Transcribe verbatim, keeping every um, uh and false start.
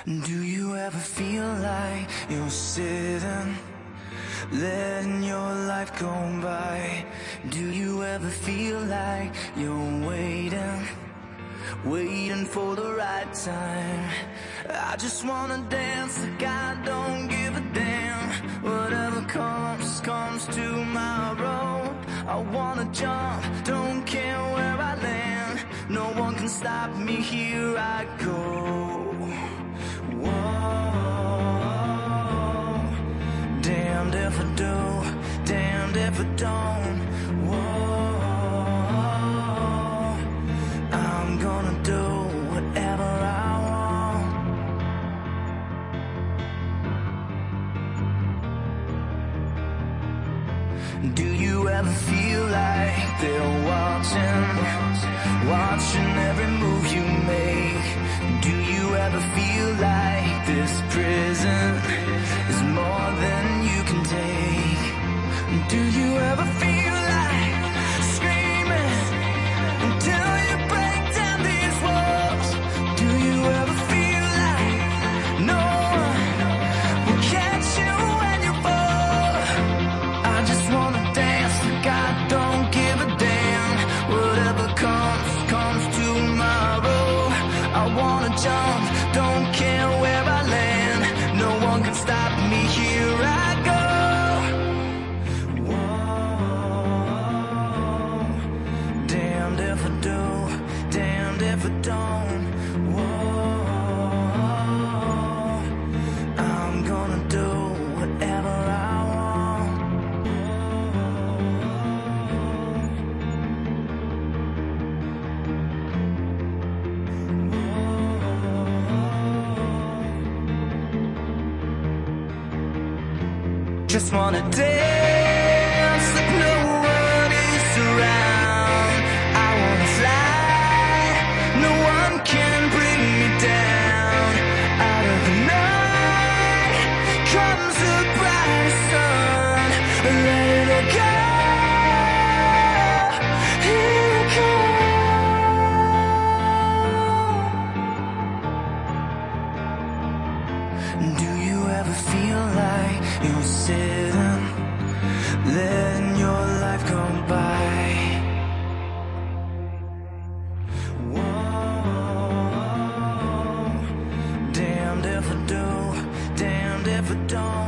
Do you ever feel like you're sitting, letting your life go by? Do you ever feel like you're waiting, waiting for the right time? I just wanna dance like I don't give a damn. Whatever comes, comes tomorrow. I wanna jump, don't care where I land. No one can stop me, here I go. Whoa, damned if I do, damned if I don't. Whoa, I'm gonna do whatever I want. Do you ever feel like they're watching, watching every move you make? Do you ever feel like this prison is more than you can take? Do you ever feel like screaming until you break down these walls? Do you ever feel like no one will catch you when you fall? I just wanna dance like I don't give a damn. Whatever comes, comes tomorrow. I wanna jump, don't care where I land. No one can stop me, here I go. Whoa, damned if I do, damned if I don't. Whoa, I'm gonna do whatever I want. Just wanna dance like no one is around. I wanna fly, no one can bring me down. Out of the night comes the bright sun. Let it all go, here it comes. Do you ever feel like you're sitting, letting your life go by? Whoa, damned if I do, damned if I don't.